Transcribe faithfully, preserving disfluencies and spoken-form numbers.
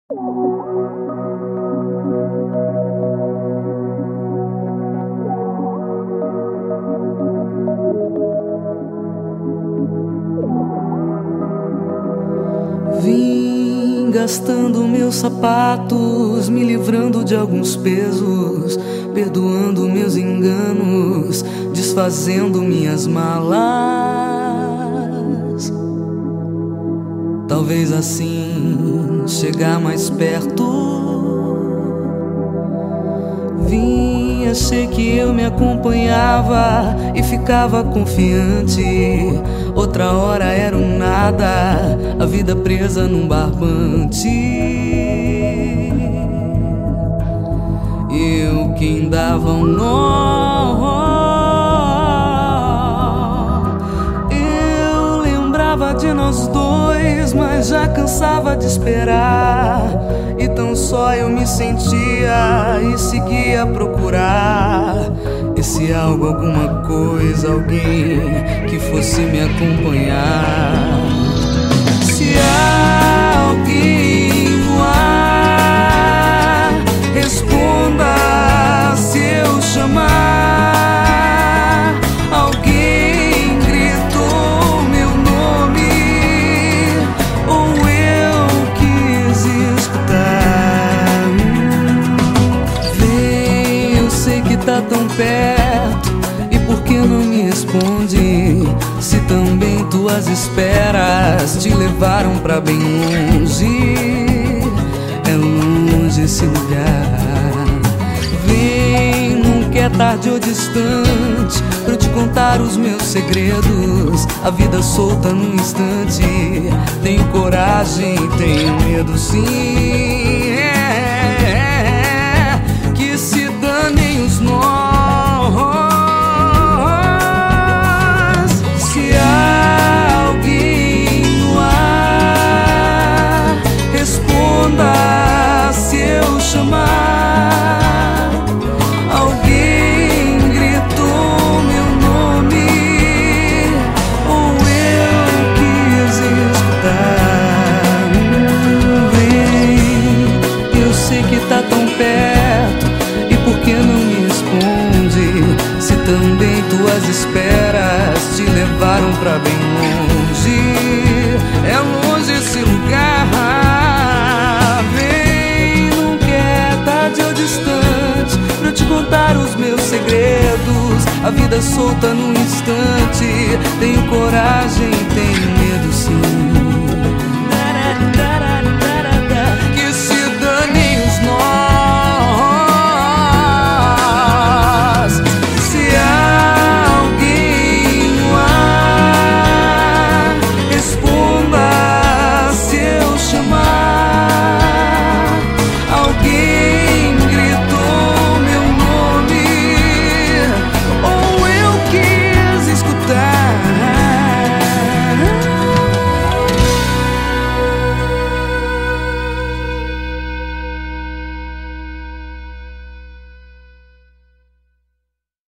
Vim gastando meus sapatos, me livrando de alguns pesos, perdoando meus enganos, desfazendo minhas malas. Talvez assim chegar mais perto. Vim, achei que eu me acompanhava e ficava confiante. Outra hora era um nada, a vida presa num barbante. Eu quem dava um nó. Eu lembrava de nós dois, mas já cansava de esperar. E tão só eu me sentia e seguia a procurar esse algo, alguma coisa, alguém que fosse me acompanhar. Se há alguém no ar, responda se eu chamar. Alguém gritou meu nome ou eu quis escutar. Vem, eu sei que tá tão perto, e por que não me responde? Se também tuas esperas te levaram pra bem longe. É longe esse lugar. Vem, nunca é tarde ou distante pra eu te contar os meus segredos. A vida solta num instante. Tenho coragem, tenho medo sim. É, que se danem os nós. Se há alguém no ar, responda se eu chamar. Alguém gritou meu nome ou eu quis escutar. Vem, eu sei que tá tão perto, e por que não me responde? Se também tuas esperas te levaram pra bem longe. É longe esse lugar. Vem, nunca é tarde ou distante pra eu te contar os meus segredos. A vida solta num instante. Tenho coragem,